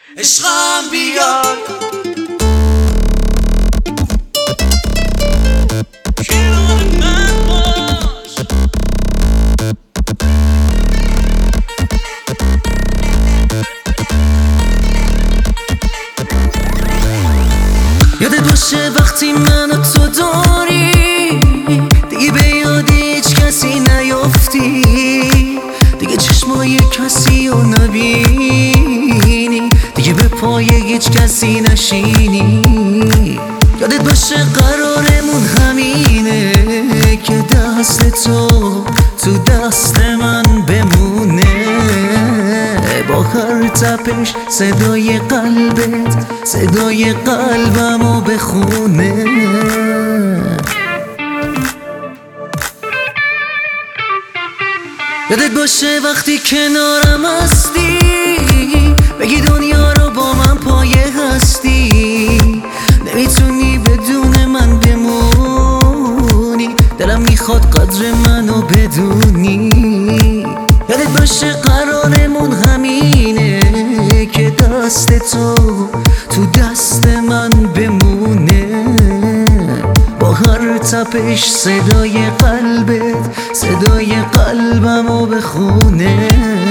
عشقم بیار کنار من باش. یادت باشه وقتی منو تو داری دیگه به یاد هیچ کسی نیافتی، دیگه چشمای کسی رو نبینی، دیگه به پای هیچ کسی نشینی. یادت باشه قرارمون همینه که دست تو دست من بمونه، با هر تپش صدای قلبت صدای قلبمو بخونه. یادت باشه وقتی کنارم هستی بگی دنیا رو با من پایه هستی، نمیتونی بدون من بمونی، دلم میخواد قدر منو بدونی. یادت باشه قرارمون همینه که دست تو دست من بمونه، با هر تپش صدای قلبت صدای قلبمو بخونه.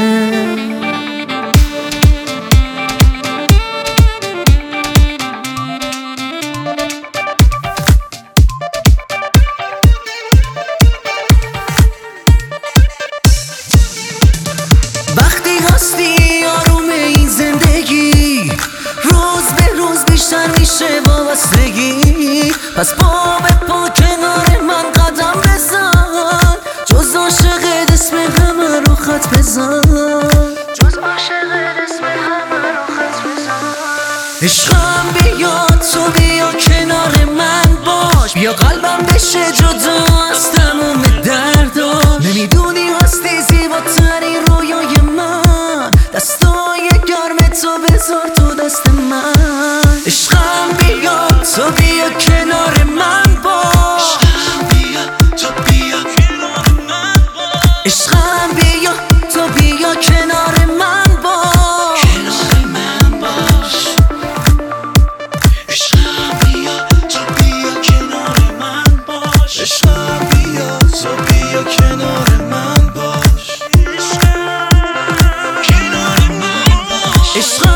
وقتی هستی آروم این زندگی، روز به روز بیشتر میشه وابستگی، پس پا به پا کنار من قدم بزن، جز عاشقت اسم همه رو خط بزن، جز عاشقت اسم همه رو خط بزن. عشقم بیا تو بیا کنار من باش، بیا قلبم بشه جدا از تموم دردا، نمیدونی هستی زیباترین رویای من، دستای گرم تو بذار تو دست من. عشقم بیا تو بیا کنار من باش، عشقم بیا تو بیا کنار من باش، عشقم بیا تو بیا کنار من باش. عشقم بیا تو بیا کنار من باش. عشقم کنار من باش. عشقم